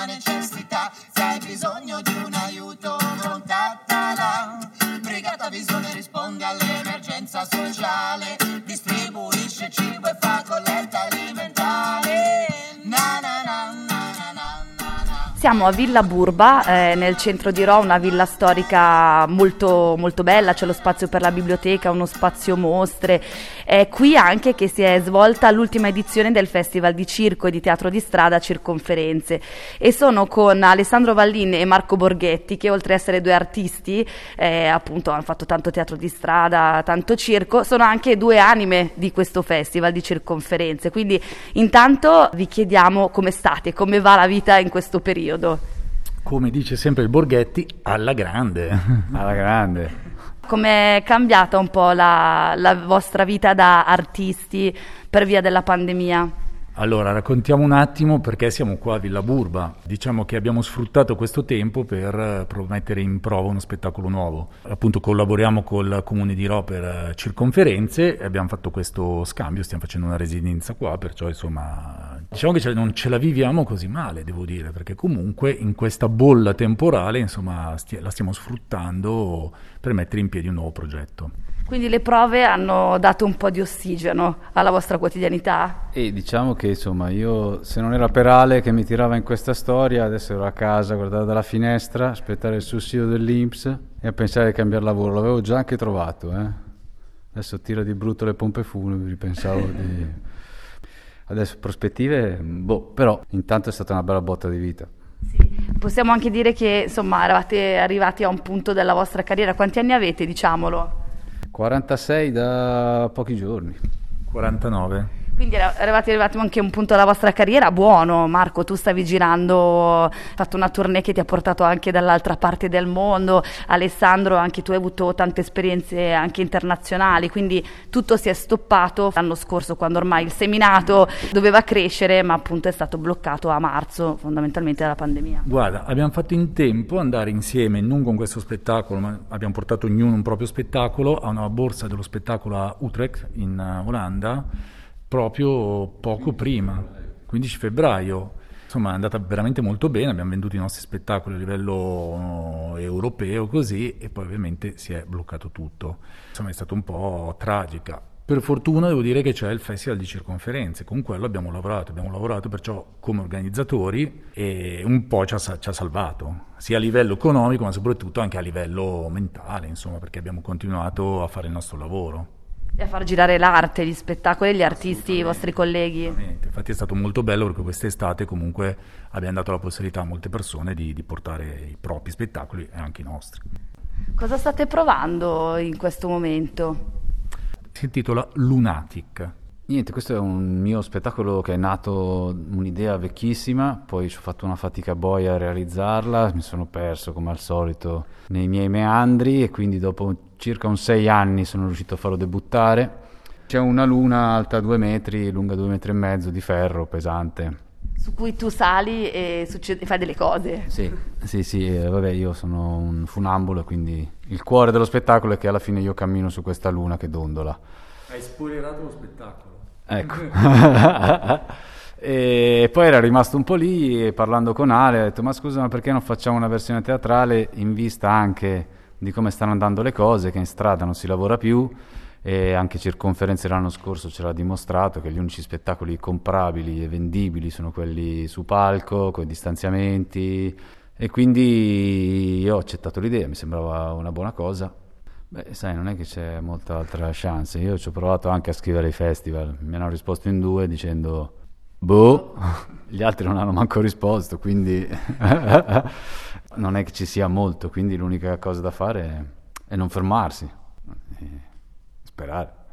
estrema necessità. Se hai bisogno di un aiuto, contattala. Brigata Visione risponde all'emergenza sociale, distribuisce cibo e fa colletta alimentare. Na na na na na na. Siamo a Villa Burba, nel centro di Rho, una villa storica molto, molto bella, c'è lo spazio per la biblioteca, uno spazio mostre. È qui anche che si è svolta l'ultima edizione del Festival di Circo e di Teatro di Strada Circonferenze, e sono con Alessandro Vallin e Marco Borghetti, che oltre ad essere due artisti, appunto hanno fatto tanto teatro di strada, tanto circo, sono anche due anime di questo Festival di Circonferenze. Quindi intanto vi chiediamo come state, come va la vita in questo periodo. Come dice sempre il Borghetti, alla grande. Alla grande. Com'è cambiata un po' la vostra vita da artisti per via della pandemia? Allora, raccontiamo un attimo perché siamo qua a Villa Burba. Diciamo che abbiamo sfruttato questo tempo per mettere in prova uno spettacolo nuovo. Appunto collaboriamo col Comune di Rho per Circonferenze e abbiamo fatto questo scambio, stiamo facendo una residenza qua, perciò insomma diciamo che non ce la viviamo così male, devo dire, perché comunque in questa bolla temporale insomma la stiamo sfruttando per mettere in piedi un nuovo progetto. Quindi le prove hanno dato un po' di ossigeno alla vostra quotidianità? E diciamo che insomma io, se non era per Ale che mi tirava in questa storia, adesso ero a casa a guardare dalla finestra, aspettare il sussidio dell'INPS e a pensare di cambiare lavoro. L'avevo già anche trovato, Adesso tira di brutto le pompe funebri, pensavo di... Adesso prospettive, però intanto è stata una bella botta di vita. Sì. Possiamo anche dire che insomma eravate arrivati a un punto della vostra carriera. Quanti anni avete, diciamolo? 46 da pochi giorni. 49. Quindi eravate arrivati anche a un punto della vostra carriera buono. Marco, tu stavi girando, hai fatto una tournée che ti ha portato anche dall'altra parte del mondo. Alessandro, anche tu hai avuto tante esperienze anche internazionali, quindi tutto si è stoppato l'anno scorso, quando ormai il seminato doveva crescere, ma appunto è stato bloccato a marzo fondamentalmente dalla pandemia. Guarda, abbiamo fatto in tempo andare insieme, non con questo spettacolo, ma abbiamo portato ognuno un proprio spettacolo a una borsa dello spettacolo a Utrecht in Olanda, proprio poco prima, 15 febbraio. Insomma è andata veramente molto bene, abbiamo venduto i nostri spettacoli a livello europeo così, e poi ovviamente si è bloccato tutto. Insomma è stato un po' tragica. Per fortuna devo dire che c'è il Festival di Circonferenze, con quello abbiamo lavorato perciò come organizzatori, e un po' ci ha salvato, sia a livello economico ma soprattutto anche a livello mentale, insomma, perché abbiamo continuato a fare il nostro lavoro. E a far girare l'arte, gli spettacoli e gli artisti, i vostri colleghi. Infatti è stato molto bello perché quest'estate comunque abbiamo dato la possibilità a molte persone di portare i propri spettacoli e anche i nostri. Cosa state provando in questo momento? Si intitola Lunatic. Niente, questo è un mio spettacolo che è nato un'idea vecchissima, poi ci ho fatto una fatica boia a realizzarla, mi sono perso come al solito nei miei meandri e quindi dopo circa 6 anni sono riuscito a farlo debuttare. C'è una luna alta 2 metri, lunga 2 metri e mezzo, di ferro, pesante. Su cui tu sali e fai delle cose. Sì, vabbè, io sono un funambolo, quindi il cuore dello spettacolo è che alla fine io cammino su questa luna che dondola. Hai spoilerato lo spettacolo. Ecco. E poi era rimasto un po' lì e parlando con Ale ho detto: ma scusa, ma perché non facciamo una versione teatrale in vista anche di come stanno andando le cose, che in strada non si lavora più, e anche Circonferenze l'anno scorso ce l'ha dimostrato che gli unici spettacoli comprabili e vendibili sono quelli su palco, con i distanziamenti, e quindi io ho accettato l'idea, mi sembrava una buona cosa. Beh, sai, non è che c'è molta altra chance. Io ci ho provato anche a scrivere ai festival, mi hanno risposto in 2 dicendo gli altri non hanno manco risposto, quindi non è che ci sia molto, quindi l'unica cosa da fare è non fermarsi e sperare.